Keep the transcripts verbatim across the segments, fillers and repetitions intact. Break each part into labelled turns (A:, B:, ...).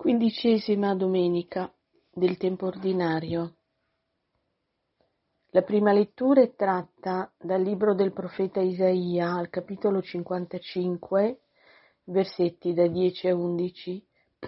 A: Quindicesima domenica del tempo ordinario. La prima lettura è tratta dal libro del profeta Isaia, al capitolo cinquantacinque, versetti da dieci a undici.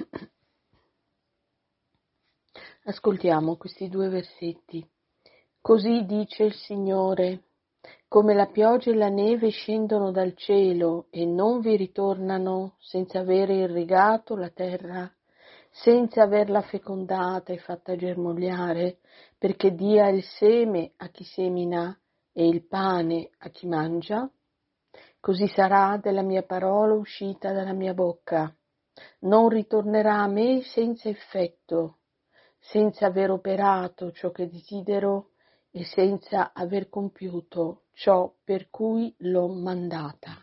A: Ascoltiamo questi due versetti. Così dice il Signore: come la pioggia e la neve scendono dal cielo e non vi ritornano senza avere irrigato la terra, senza averla fecondata e fatta germogliare, perché dia il seme a chi semina e il pane a chi mangia, così sarà della mia parola uscita dalla mia bocca. Non ritornerà a me senza effetto, senza aver operato ciò che desidero e senza aver compiuto ciò per cui l'ho mandata.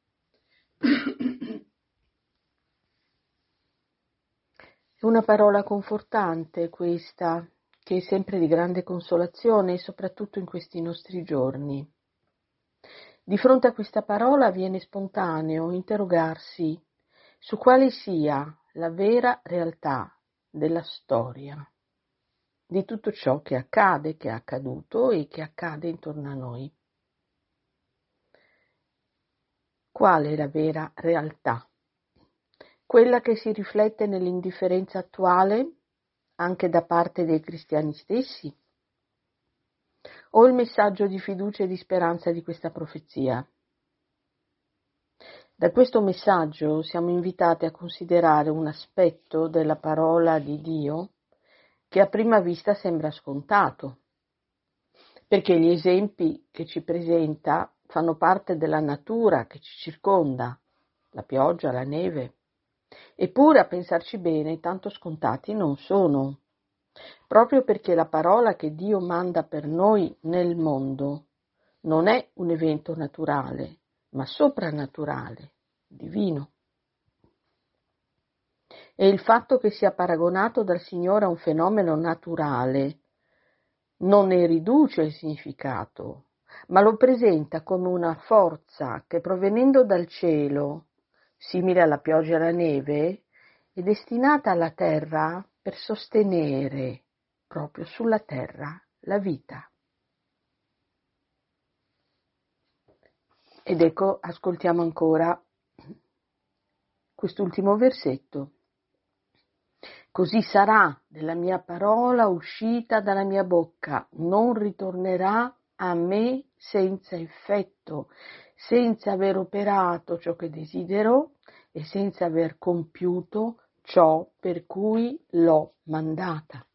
A: È una parola confortante questa, che è sempre di grande consolazione, soprattutto in questi nostri giorni. Di fronte a questa parola viene spontaneo interrogarsi su quale sia la vera realtà della storia, di tutto ciò che accade, che è accaduto e che accade intorno a noi. Qual è la vera realtà? Quella che si riflette nell'indifferenza attuale, anche da parte dei cristiani stessi? O il messaggio di fiducia e di speranza di questa profezia? Da questo messaggio siamo invitati a considerare un aspetto della parola di Dio che a prima vista sembra scontato, perché gli esempi che ci presenta fanno parte della natura che ci circonda, la pioggia, la neve. Eppure, a pensarci bene, tanto scontati non sono, proprio perché la parola che Dio manda per noi nel mondo non è un evento naturale, ma soprannaturale, divino. E il fatto che sia paragonato dal Signore a un fenomeno naturale non ne riduce il significato, ma lo presenta come una forza che, provenendo dal cielo, simile alla pioggia e alla neve, è destinata alla terra per sostenere proprio sulla terra la vita. Ed ecco, ascoltiamo ancora quest'ultimo versetto. Così sarà della mia parola uscita dalla mia bocca, non ritornerà a me senza effetto, senza aver operato ciò che desidero e senza aver compiuto ciò per cui l'ho mandata.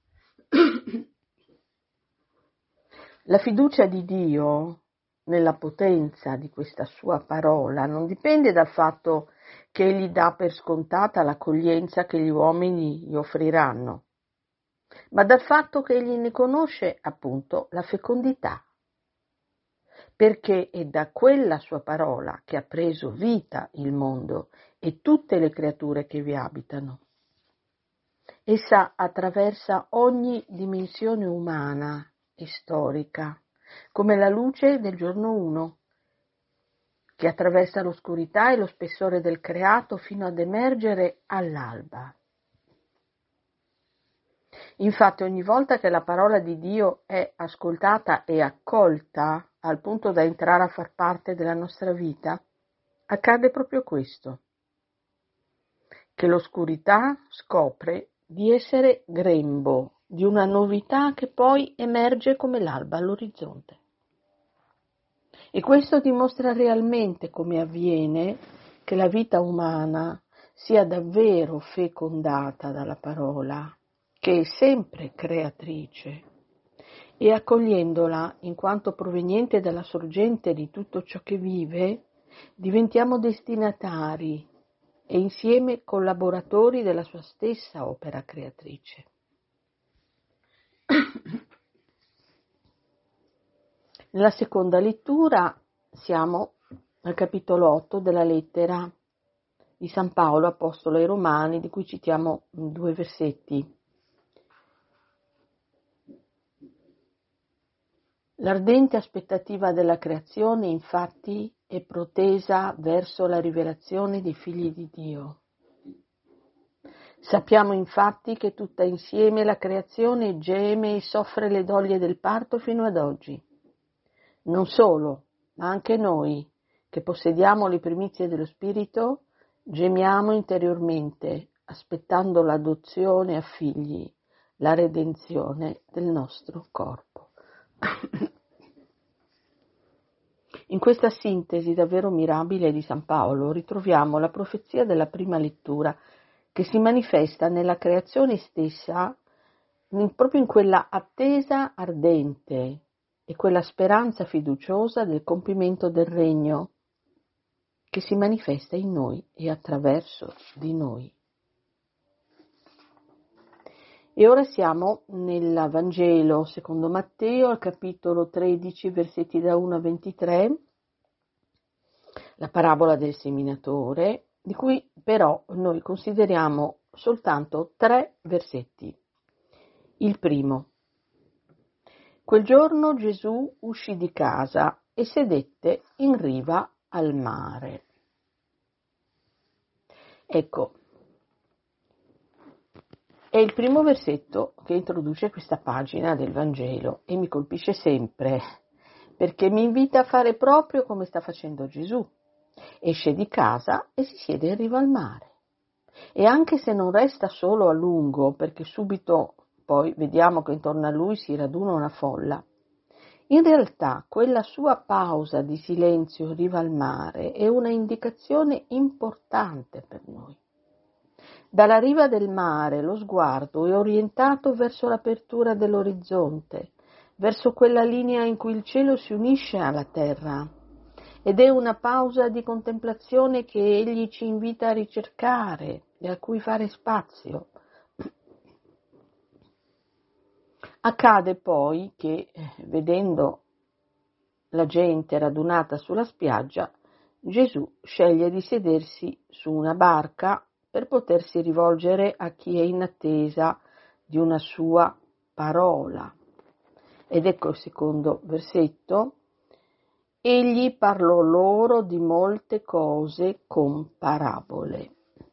A: La fiducia di Dio nella potenza di questa sua parola non dipende dal fatto che egli dà per scontata l'accoglienza che gli uomini gli offriranno, ma dal fatto che egli ne conosce appunto la fecondità, perché è da quella sua parola che ha preso vita il mondo e tutte le creature che vi abitano. Essa attraversa ogni dimensione umana e storica, come la luce del giorno uno, che attraversa l'oscurità e lo spessore del creato fino ad emergere all'alba. Infatti ogni volta che la parola di Dio è ascoltata e accolta al punto da entrare a far parte della nostra vita, accade proprio questo, che l'oscurità scopre di essere grembo di una novità che poi emerge come l'alba all'orizzonte. E questo dimostra realmente come avviene che la vita umana sia davvero fecondata dalla parola, che è sempre creatrice, e accogliendola in quanto proveniente dalla sorgente di tutto ciò che vive, diventiamo destinatari e insieme collaboratori della sua stessa opera creatrice. Nella seconda lettura siamo al capitolo otto della lettera di San Paolo, apostolo ai Romani, di cui citiamo due versetti. L'ardente aspettativa della creazione, infatti, è protesa verso la rivelazione dei figli di Dio. Sappiamo infatti che tutta insieme la creazione geme e soffre le doglie del parto fino ad oggi. Non solo, ma anche noi, che possediamo le primizie dello Spirito, gemiamo interiormente, aspettando l'adozione a figli, la redenzione del nostro corpo. In questa sintesi davvero mirabile di San Paolo ritroviamo la profezia della prima lettura che si manifesta nella creazione stessa, in, proprio in quella attesa ardente e quella speranza fiduciosa del compimento del regno che si manifesta in noi e attraverso di noi. E ora siamo nel Vangelo secondo Matteo, al capitolo tredici, versetti da uno a ventitré, la parabola del seminatore, di cui però noi consideriamo soltanto tre versetti. Il primo. Quel giorno Gesù uscì di casa e sedette in riva al mare. Ecco, è il primo versetto che introduce questa pagina del Vangelo e mi colpisce sempre, perché mi invita a fare proprio come sta facendo Gesù. Esce di casa e si siede in riva al mare. E anche se non resta solo a lungo, perché subito poi vediamo che intorno a lui si raduna una folla, in realtà quella sua pausa di silenzio in riva al mare è una indicazione importante per noi. Dalla riva del mare lo sguardo è orientato verso l'apertura dell'orizzonte, verso quella linea in cui il cielo si unisce alla terra, ed è una pausa di contemplazione che egli ci invita a ricercare e a cui fare spazio. Accade poi che, vedendo la gente radunata sulla spiaggia, Gesù sceglie di sedersi su una barca per potersi rivolgere a chi è in attesa di una sua parola. Ed ecco il secondo versetto. Egli parlò loro di molte cose con parabole.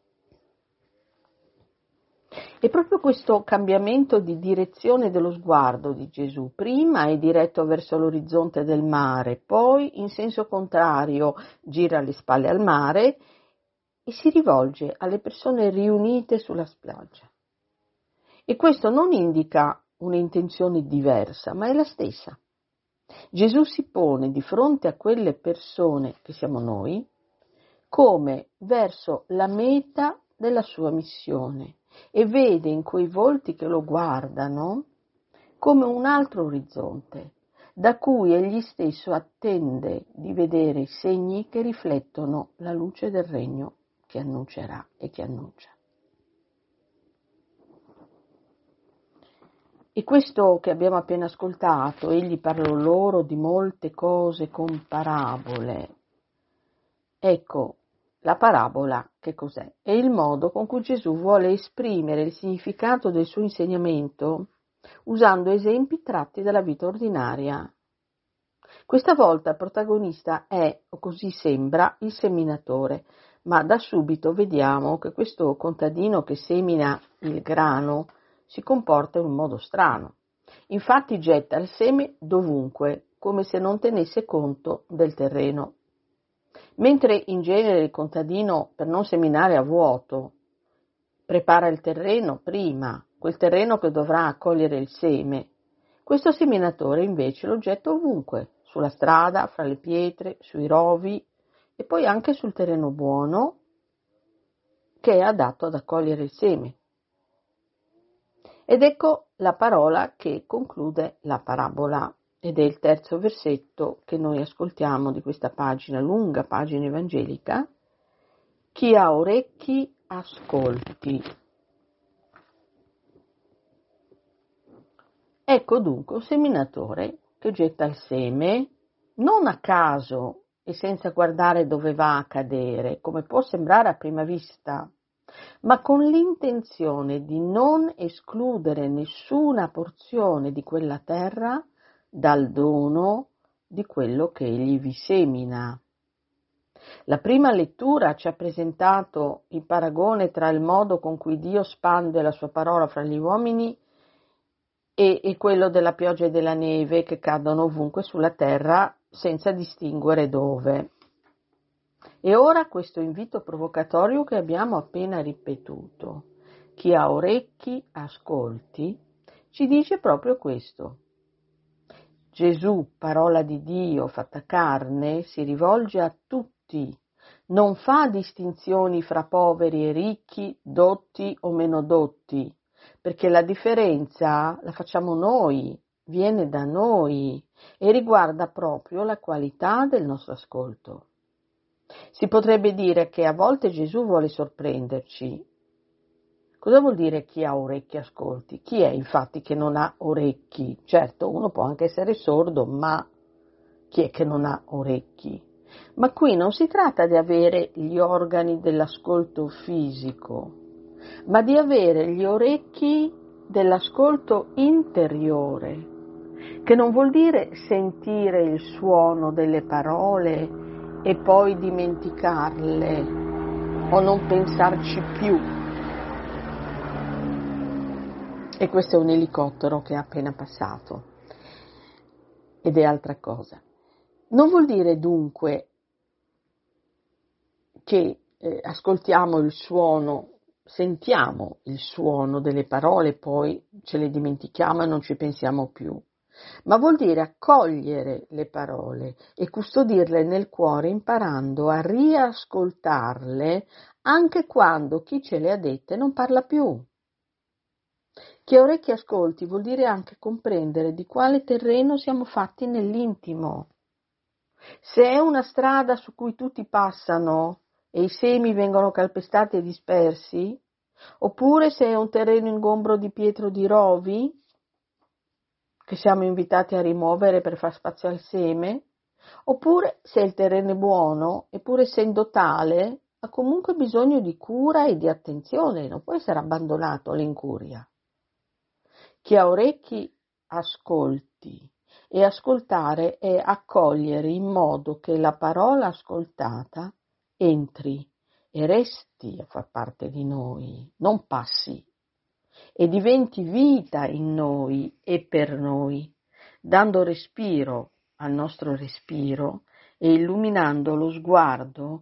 A: E proprio questo cambiamento di direzione dello sguardo di Gesù, prima è diretto verso l'orizzonte del mare, poi in senso contrario gira le spalle al mare e si rivolge alle persone riunite sulla spiaggia. E questo non indica un'intenzione diversa, ma è la stessa. Gesù si pone di fronte a quelle persone, che siamo noi, come verso la meta della sua missione e vede in quei volti che lo guardano come un altro orizzonte, da cui egli stesso attende di vedere i segni che riflettono la luce del regno che annuncerà e che annuncia. E questo che abbiamo appena ascoltato, egli parlò loro di molte cose con parabole. Ecco, la parabola che cos'è? È il modo con cui Gesù vuole esprimere il significato del suo insegnamento usando esempi tratti dalla vita ordinaria. Questa volta il protagonista è, o così sembra, il seminatore, ma da subito vediamo che questo contadino che semina il grano si comporta in un modo strano. Infatti getta il seme dovunque, come se non tenesse conto del terreno. Mentre in genere il contadino, per non seminare a vuoto, prepara il terreno prima, quel terreno che dovrà accogliere il seme, questo seminatore invece lo getta ovunque, sulla strada, fra le pietre, sui rovi e poi anche sul terreno buono che è adatto ad accogliere il seme. Ed ecco la parola che conclude la parabola, ed è il terzo versetto che noi ascoltiamo di questa pagina, lunga pagina evangelica. Chi ha orecchi ascolti. Ecco dunque un seminatore che getta il seme, non a caso e senza guardare dove va a cadere, come può sembrare a prima vista, ma con l'intenzione di non escludere nessuna porzione di quella terra dal dono di quello che egli vi semina. La prima lettura ci ha presentato il paragone tra il modo con cui Dio spande la sua parola fra gli uomini e, e quello della pioggia e della neve che cadono ovunque sulla terra senza distinguere dove. E ora questo invito provocatorio che abbiamo appena ripetuto, chi ha orecchi ascolti, ci dice proprio questo. Gesù, parola di Dio fatta carne, si rivolge a tutti, non fa distinzioni fra poveri e ricchi, dotti o meno dotti, perché la differenza la facciamo noi, viene da noi e riguarda proprio la qualità del nostro ascolto. Si potrebbe dire che a volte Gesù vuole sorprenderci. Cosa vuol dire chi ha orecchi ascolti? Chi è infatti che non ha orecchi? Certo, uno può anche essere sordo, ma chi è che non ha orecchi? Ma qui non si tratta di avere gli organi dell'ascolto fisico, ma di avere gli orecchi dell'ascolto interiore, che non vuol dire sentire il suono delle parole e poi dimenticarle o non pensarci più. E questo è un elicottero che è appena passato ed è altra cosa. Non vuol dire dunque che eh, ascoltiamo il suono, sentiamo il suono delle parole, poi ce le dimentichiamo e non ci pensiamo più, ma vuol dire accogliere le parole e custodirle nel cuore imparando a riascoltarle anche quando chi ce le ha dette non parla più. Chi ha orecchi ascolti vuol dire anche comprendere di quale terreno siamo fatti nell'intimo. Se è una strada su cui tutti passano e i semi vengono calpestati e dispersi, oppure se è un terreno ingombro di pietre o di rovi che siamo invitati a rimuovere per far spazio al seme, oppure se il terreno è buono, eppure essendo tale, ha comunque bisogno di cura e di attenzione, non può essere abbandonato all'incuria. Chi ha orecchi ascolti, e ascoltare è accogliere in modo che la parola ascoltata entri e resti a far parte di noi, non passi, e diventi vita in noi e per noi, dando respiro al nostro respiro e illuminando lo sguardo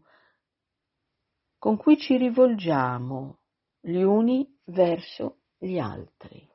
A: con cui ci rivolgiamo gli uni verso gli altri.